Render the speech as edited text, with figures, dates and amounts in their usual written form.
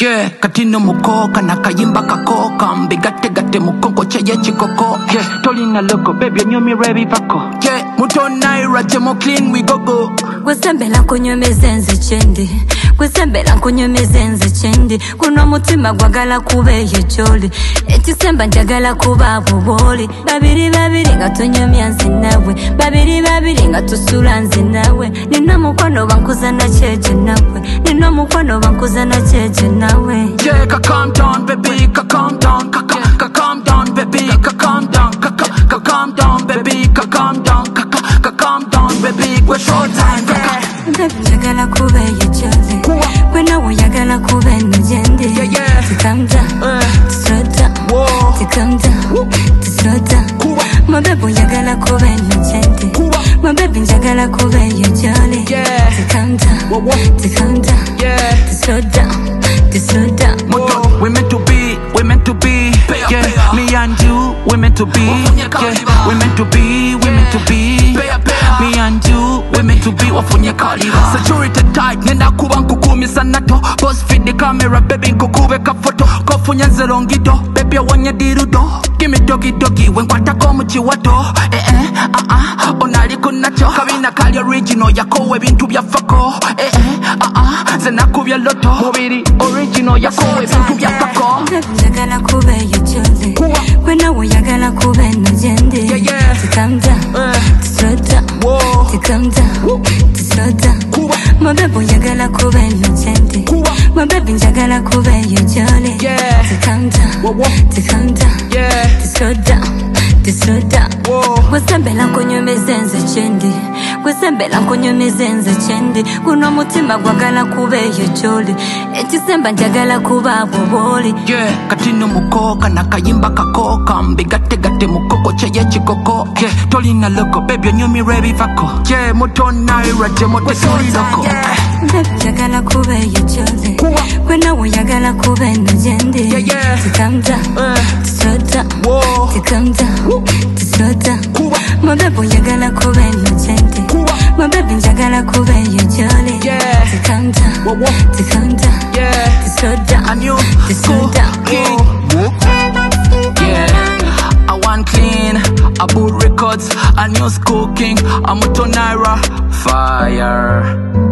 Yeah, katino mukoka na kayimba kakoka mbigate gate mukongo cheye chikoko. Yeah, tolina loco baby nyomi ready vako. Yeah, muto naira jemo clean we go go. Gwesembela kunyumizenze chendi, gwesembela kunyumizenze chendi. Kuno mutima gwagala kubeye choli, ekisemba njagala kuba buboli. Babiri babiri nga tunyumya nze nawe, babiri babiri nga tusula nze nawe. Nina mukwano bankuza na cheche nawe, nina mukwano bankuza na cheche nawe. Yeah, calm down baby, calm down, calm down baby, calm down, calm down baby, calm down, calm down baby. We're short time. Baby njagala kubeye choli, we nawe yagala kube njendi. Calm down, slow down, calm down, slow down. My baby yagala kube njendi, my baby njagala kubeye choli. Calm down, slow down, slow down. We meant to be, we meant to be. Yeah, me and you, we meant to be. Yeah, we meant to be, we meant to be. Me and you, we meant to be. Wafunye kaliba. Security tight, nenda kuba nkukumisa nato. Boss feed the camera, baby nkukubeka photo. Kofunya zelongido, baby wanye dirudo. Gimme doggy doggy, when kwata komu chiwato. Onali kunacho. Kabina kali original, yako bintu bya fako. Zena kubya loto. Mobili original, yako bintu bya fako. Njagala kubeye choli, we nawe yagala kube njendi. Calm down, slow down, calm down, slow down. My baby yagala kube njendi, my baby njagala kubeye choli. Calm down, slow down, slow down. Gwesembela kunyumizenze chendi, gwesembela kunyumizenze chendi. Kuno mutima gwagala kubeye choli, ekisemba njagala kuba buboli. Yeah, katino mukoka na kayimba kakoka mbigate gate mukoko cheye chikoko. Yeah, tolina loco baby nyomi ready vako. Yeah, muto naira jemo tesuri loko. Baby njagala kubeye choli, we nawe yagala kube njendi. Calm down, slow down, calm down, slow down. My baby yagala kube njendi, my baby njagala kubeye choli. Calm down, slow down, slow down. Yeah, I want clean, I boot records, a new school king, I'm Muto Naira, fire.